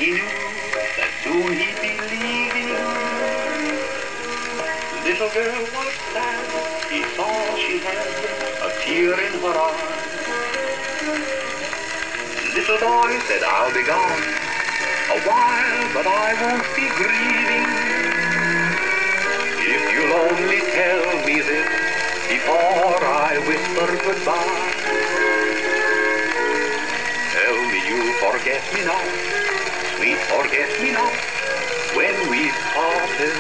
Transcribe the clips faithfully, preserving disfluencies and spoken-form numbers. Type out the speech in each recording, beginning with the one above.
he knew that soon he'd be leaving. Little girl was sad, he saw she had a tear in her eye. Little boy said, I'll be gone a while, but I won't be grieving. If you'll only tell me this before I whisper goodbye. Tell me you'll forget me not, sweet forget me not, when we've parted.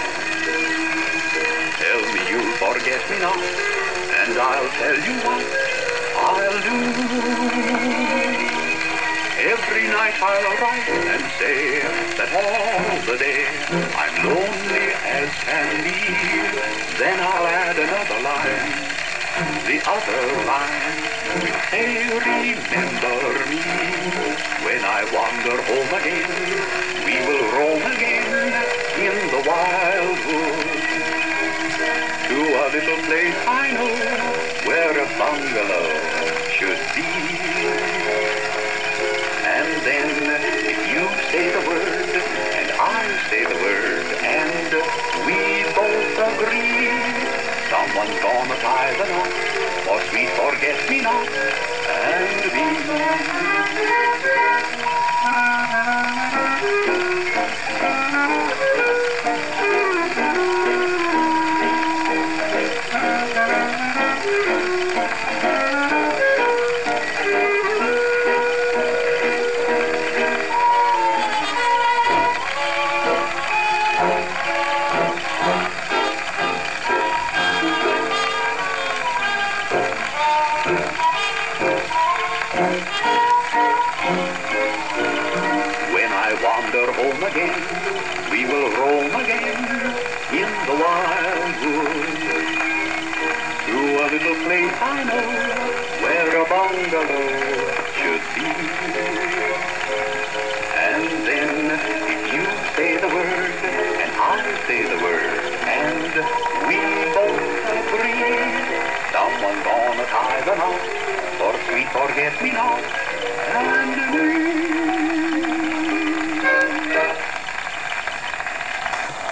Tell me you'll forget me not, and I'll tell you what I'll do. Every night I'll write and say that all the day I'm lonely as can be. Then I'll add another line, the other line will say remember me. When I wander home again, we will roam again in the wild woods, to a little place I know where a bungalow should be. And then if you say the word and I say the word and we both agree, someone's gonna tie the knot for sweet forget-me-not and me. When I wander home again, we will roam again in the wild woods, to a little place I know where a bungalow should be. And then if you say the word and I say the word and we both agree, someone's gonna tie the knot for sweet forget-me-not and me.